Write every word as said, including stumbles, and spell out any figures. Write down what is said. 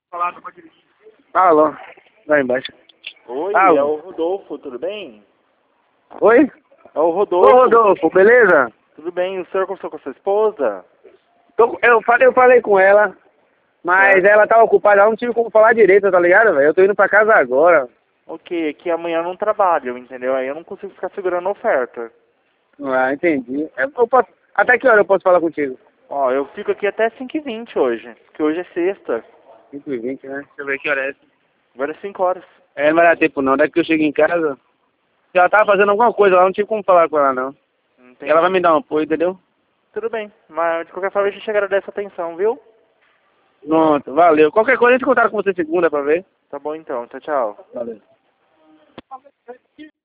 Alô, lá embaixo. Oi, Alô. é o Rodolfo, tudo bem? Oi? É o Ô Rodolfo. Rodolfo, beleza? Tudo bem, o senhor conversou com a sua esposa? Tô- eu, falei, eu falei com ela, mas Certo. ela tava ocupada, ela não tive como falar direito, tá ligado, velho? Eu tô indo pra casa agora. Ok, aqui amanhã eu não trabalho, entendeu? Aí eu não consigo ficar segurando a oferta. Ah, entendi. Eu, eu posso, até que hora eu posso falar contigo? Ó, eu fico aqui até cinco e vinte hoje, porque hoje é sexta. cinco e vinte, né? Deixa eu ver que hora é. Agora é cinco horas. É, não vai dar tempo não, daqui que eu chego em casa. Se ela tava fazendo alguma coisa lá, não tive como falar com ela não. Entendi. Ela vai me dar um apoio, entendeu? Tudo bem, mas de qualquer forma a gente agradece a atenção, viu? Pronto, valeu. Qualquer coisa a gente contar com você segunda pra ver. Tá bom então, tchau, tchau. Valeu.